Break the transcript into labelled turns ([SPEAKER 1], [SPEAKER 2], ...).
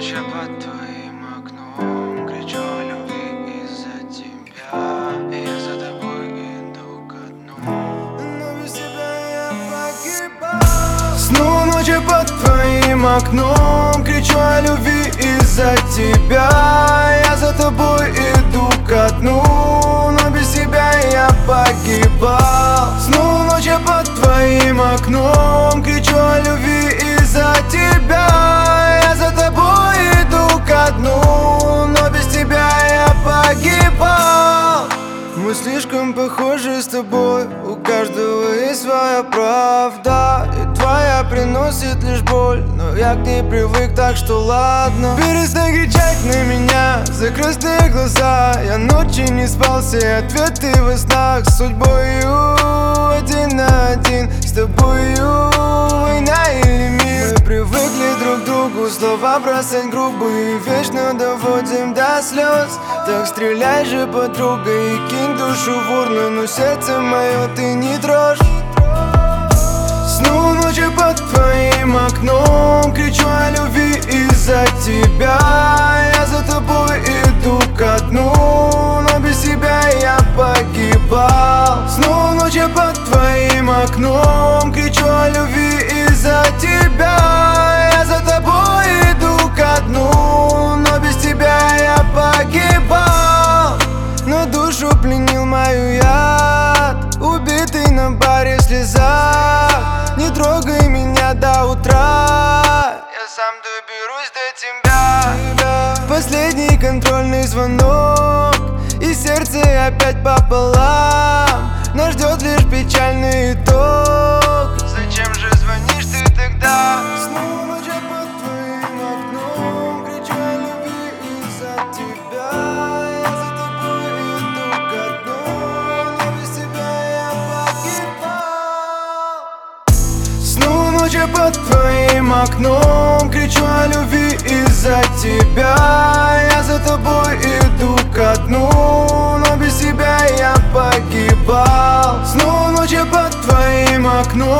[SPEAKER 1] ночи под твоим окном кричу о любви из-за тебя. И я за тобой иду ко дну, но без тебя я погибал. Снова ночи под твоим окном кричу о любви из-за тебя. Я за тобой иду ко дну, но без тебя я погибал. Снова ночи под твоим окном кричу о любви из-за тебя. Я за тобой иду ко дну, но без тебя я погибал. Мы слишком похожи с тобой, у каждого есть своя правда, и твоя приносит лишь боль, но я к ней привык, так что ладно. Перестань кричать на меня, закрой свои глаза. Я ночи не спал, все ответы во снах. С судьбою один на один, с тобою война или мир. Мы привыкли друг к другу, слова бросать грубые, вечно доводим до слез. Так стреляй же, подруга, и кинь душу в урну, но сердце мое ты не трожь. Снова ночи под твоим окном кричу о любви из-за тебя. Я за тобой иду ко дну, но без тебя я погибал. Снова ночи под твоим окном кричу о любви из-за тебя. Я за тобой иду ко дну, но без тебя я погибал. Но душу пленил мою яд, убитый на баре в слезах. Не трогай меня до утра, я сам доберусь до тебя. Последний контрольный звонок, и сердце опять пополам. Нас ждет лишь печальный итог. Зачем же звонишь ты тогда? Снова ночь под твоим окном кричу о любви из-за тебя. Я за тобой иду ко дну, но без тебя я погибал. Снова ночь под твоим окном кричу о любви из-за тебя. Я за тобой иду ко дну, но без тебя я погибал. Снова ночь под твоим окном